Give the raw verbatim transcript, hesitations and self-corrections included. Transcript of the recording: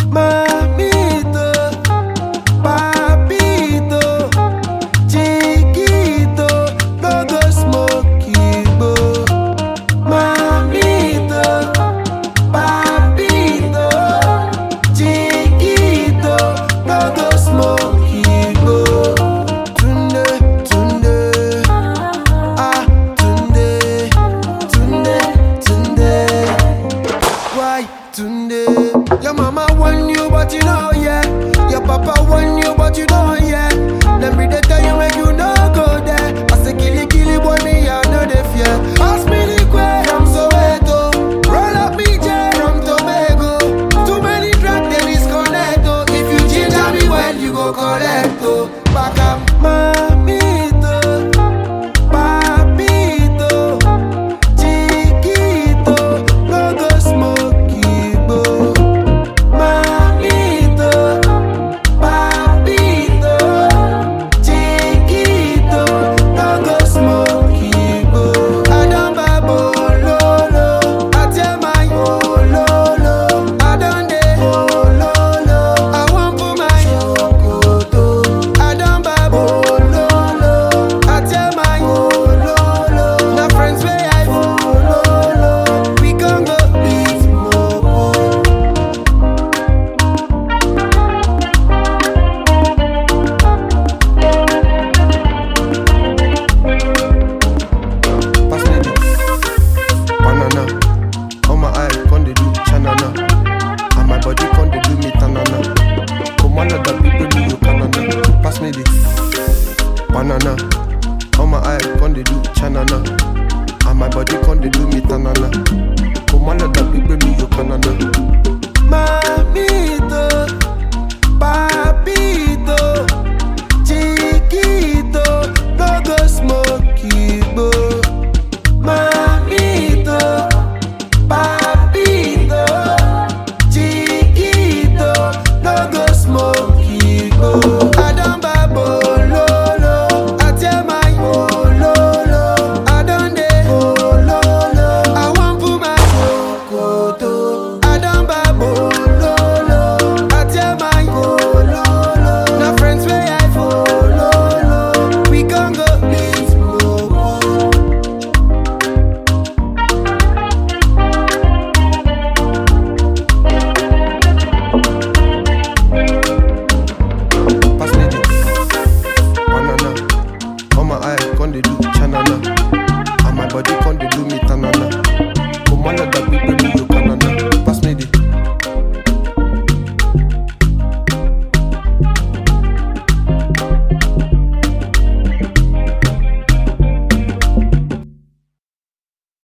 Mamito, papito, chiquito, no go smoke igbo. Mamito, papito, chiquito, no go smoke igbo. Tunde, tunde, ah, tunde, tunde, tunde. Why tunde? Your mama want you, but you know, yeah. Your papa want you, but you don't.